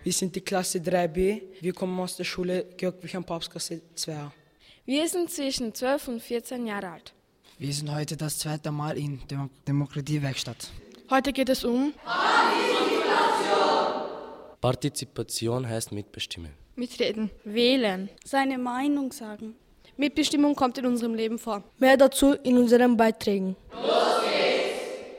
Wir sind die Klasse 3b. Wir kommen aus der Schule Georg Wilhelm Papstgasse 2a. Wir sind zwischen 12 und 14 Jahre alt. Wir sind heute das zweite Mal in der Demokratiewerkstatt. Heute geht es um Partizipation heißt mitbestimmen. Mitreden, wählen, seine Meinung sagen. Mitbestimmung kommt in unserem Leben vor. Mehr dazu in unseren Beiträgen. Los geht's!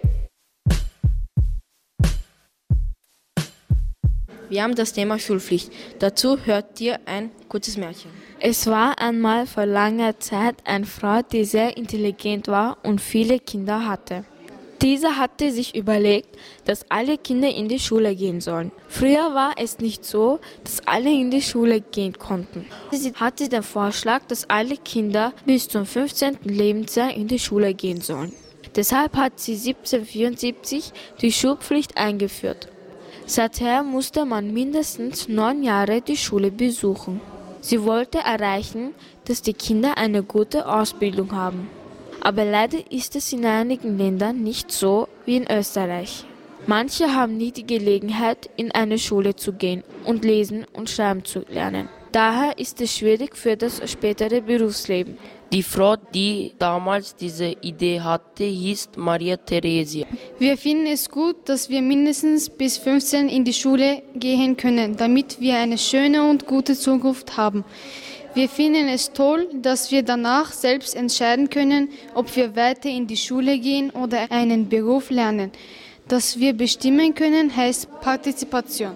Wir haben das Thema Schulpflicht. Dazu hört ihr ein kurzes Märchen. Es war einmal vor langer Zeit eine Frau, die sehr intelligent war und viele Kinder hatte. Diese hatte sich überlegt, dass alle Kinder in die Schule gehen sollen. Früher war es nicht so, dass alle in die Schule gehen konnten. Sie hatte den Vorschlag, dass alle Kinder bis zum 15. Lebensjahr in die Schule gehen sollen. Deshalb hat sie 1774 die Schulpflicht eingeführt. Seither musste man mindestens 9 Jahre die Schule besuchen. Sie wollte erreichen, dass die Kinder eine gute Ausbildung haben. Aber leider ist es in einigen Ländern nicht so wie in Österreich. Manche haben nie die Gelegenheit, in eine Schule zu gehen und lesen und schreiben zu lernen. Daher ist es schwierig für das spätere Berufsleben. Die Frau, die damals diese Idee hatte, hieß Maria Theresia. Wir finden es gut, dass wir mindestens bis 15 in die Schule gehen können, damit wir eine schöne und gute Zukunft haben. Wir finden es toll, dass wir danach selbst entscheiden können, ob wir weiter in die Schule gehen oder einen Beruf lernen. Dass wir bestimmen können, heißt Partizipation.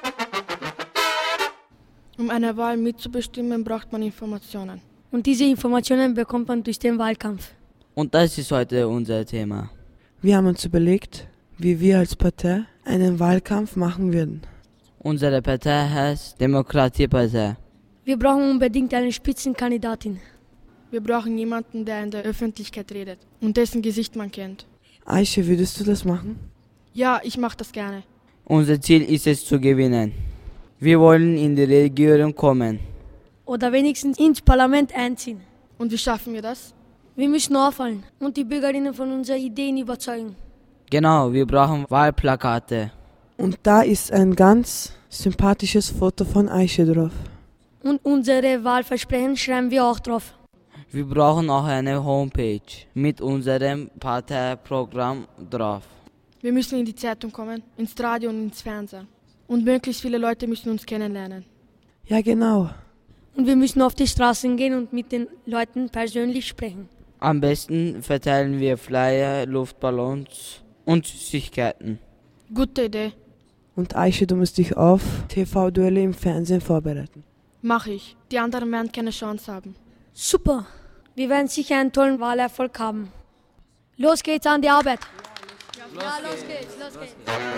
Um eine Wahl mitzubestimmen, braucht man Informationen. Und diese Informationen bekommt man durch den Wahlkampf. Und das ist heute unser Thema. Wir haben uns überlegt, wie wir als Partei einen Wahlkampf machen würden. Unsere Partei heißt Demokratiepartei. Wir brauchen unbedingt eine Spitzenkandidatin. Wir brauchen jemanden, der in der Öffentlichkeit redet und dessen Gesicht man kennt. Aisha, würdest du das machen? Ja, ich mache das gerne. Unser Ziel ist es zu gewinnen. Wir wollen in die Regierung kommen. Oder wenigstens ins Parlament einziehen. Und wie schaffen wir das? Wir müssen auffallen und die Bürgerinnen von unseren Ideen überzeugen. Genau, wir brauchen Wahlplakate. Und da ist ein ganz sympathisches Foto von Aisha drauf. Und unsere Wahlversprechen schreiben wir auch drauf. Wir brauchen auch eine Homepage mit unserem Parteiprogramm drauf. Wir müssen in die Zeitung kommen, ins Radio und ins Fernsehen. Und möglichst viele Leute müssen uns kennenlernen. Ja, genau. Und wir müssen auf die Straßen gehen und mit den Leuten persönlich sprechen. Am besten verteilen wir Flyer, Luftballons und Süßigkeiten. Gute Idee. Und Aisha, du musst dich auf TV-Duelle im Fernsehen vorbereiten. Mach ich. Die anderen werden keine Chance haben. Super. Wir werden sicher einen tollen Wahlerfolg haben. Los geht's an die Arbeit. Los geht's.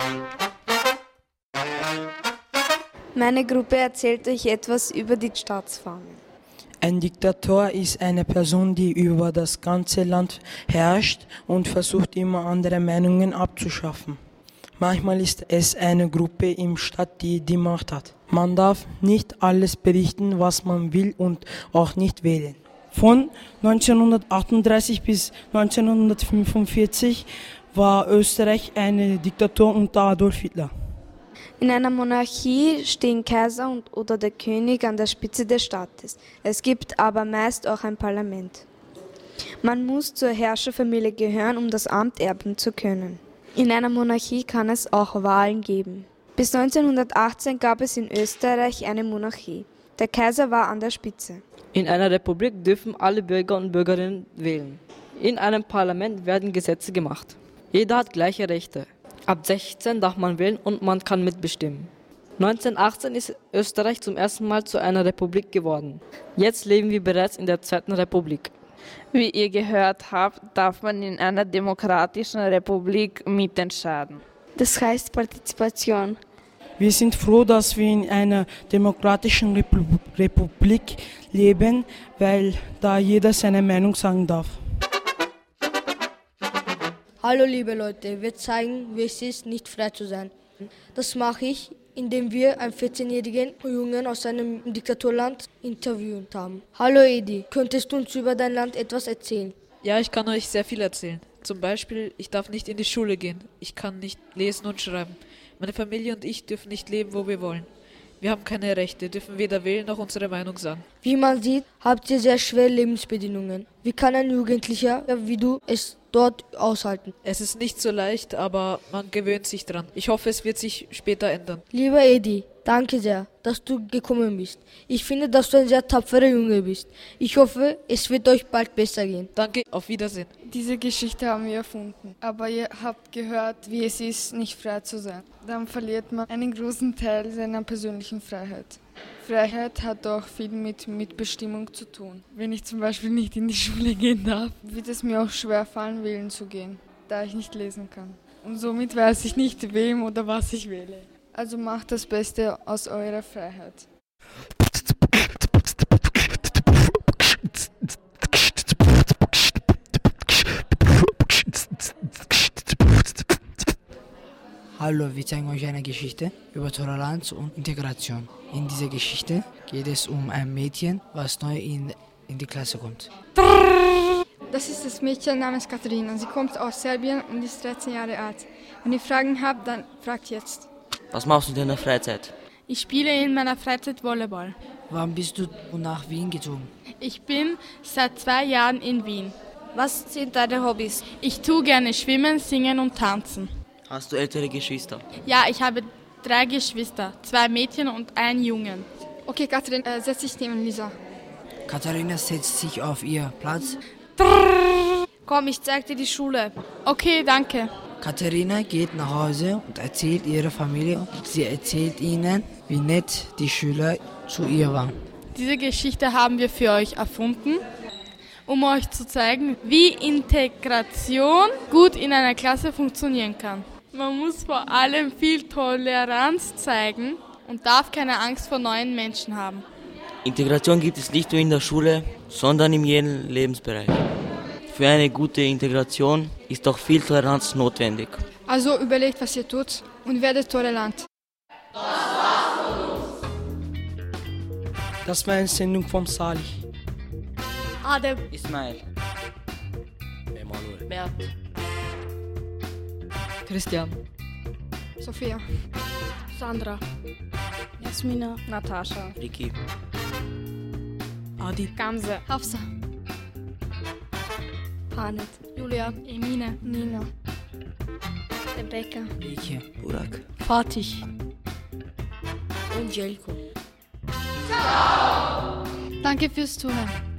Meine Gruppe erzählt euch etwas über die Staatsformen. Ein Diktator ist eine Person, die über das ganze Land herrscht und versucht immer andere Meinungen abzuschaffen. Manchmal ist es eine Gruppe im Staat, die die Macht hat. Man darf nicht alles berichten, was man will und auch nicht wählen. Von 1938 bis 1945 war Österreich eine Diktatur unter Adolf Hitler. In einer Monarchie stehen Kaiser oder der König an der Spitze des Staates. Es gibt aber meist auch ein Parlament. Man muss zur Herrscherfamilie gehören, um das Amt erben zu können. In einer Monarchie kann es auch Wahlen geben. Bis 1918 gab es in Österreich eine Monarchie. Der Kaiser war an der Spitze. In einer Republik dürfen alle Bürger und Bürgerinnen wählen. In einem Parlament werden Gesetze gemacht. Jeder hat gleiche Rechte. Ab 16 darf man wählen und man kann mitbestimmen. 1918 ist Österreich zum ersten Mal zu einer Republik geworden. Jetzt leben wir bereits in der Zweiten Republik. Wie ihr gehört habt, darf man in einer demokratischen Republik mitentscheiden. Das heißt Partizipation. Wir sind froh, dass wir in einer demokratischen Republik leben, weil da jeder seine Meinung sagen darf. Hallo liebe Leute, wir zeigen, wie es ist, nicht frei zu sein. Das mache ich, indem wir einen 14-jährigen Jungen aus einem Diktaturland interviewt haben. Hallo Edi, könntest du uns über dein Land etwas erzählen? Ja, ich kann euch sehr viel erzählen. Zum Beispiel, ich darf nicht in die Schule gehen. Ich kann nicht lesen und schreiben. Meine Familie und ich dürfen nicht leben, wo wir wollen. Wir haben keine Rechte, dürfen weder wählen noch unsere Meinung sagen. Wie man sieht, habt ihr sehr schwere Lebensbedingungen. Wie kann ein Jugendlicher wie du es dort aushalten? Es ist nicht so leicht, aber man gewöhnt sich dran. Ich hoffe, es wird sich später ändern. Lieber Edi, danke sehr, dass du gekommen bist. Ich finde, dass du ein sehr tapferer Junge bist. Ich hoffe, es wird euch bald besser gehen. Danke, auf Wiedersehen. Diese Geschichte haben wir erfunden. Aber ihr habt gehört, wie es ist, nicht frei zu sein. Dann verliert man einen großen Teil seiner persönlichen Freiheit. Freiheit hat auch viel mit Mitbestimmung zu tun. Wenn ich zum Beispiel nicht in die Schule gehen darf, wird es mir auch schwer fallen, wählen zu gehen, da ich nicht lesen kann. Und somit weiß ich nicht, wem oder was ich wähle. Also macht das Beste aus eurer Freiheit. Hallo, wir zeigen euch eine Geschichte über Toleranz und Integration. In dieser Geschichte geht es um ein Mädchen, was neu in die Klasse kommt. Das ist das Mädchen namens Katharina. Sie kommt aus Serbien und ist 13 Jahre alt. Wenn ihr Fragen habt, dann fragt jetzt. Was machst du in deiner Freizeit? Ich spiele in meiner Freizeit Volleyball. Wann bist du nach Wien gezogen? Ich bin seit 2 Jahren in Wien. Was sind deine Hobbys? Ich tue gerne schwimmen, singen und tanzen. Hast du ältere Geschwister? Ja, ich habe 3 Geschwister, 2 Mädchen und einen Jungen. Okay, Katharina, setz dich neben Lisa. Katharina setzt sich auf ihr Platz. Komm, ich zeig dir die Schule. Okay, danke. Katharina geht nach Hause und erzählt ihrer Familie. Sie erzählt ihnen, wie nett die Schüler zu ihr waren. Diese Geschichte haben wir für euch erfunden, um euch zu zeigen, wie Integration gut in einer Klasse funktionieren kann. Man muss vor allem viel Toleranz zeigen und darf keine Angst vor neuen Menschen haben. Integration gibt es nicht nur in der Schule, sondern in jedem Lebensbereich. Für eine gute Integration ist auch viel Toleranz notwendig. Also überlegt, was ihr tut und werdet tolerant. Das war eine Sendung vom Salih. Adem. Ismail. Emanuel. Mert. Christian. Sophia. Sandra. Jasmina. Natascha. Ricky. Adi. Gamze. Hafsa. Hanet. Julia. Emine. Nina. Rebecca. Ike. Burak. Fatih. Und Jelko. Danke fürs Zuhören.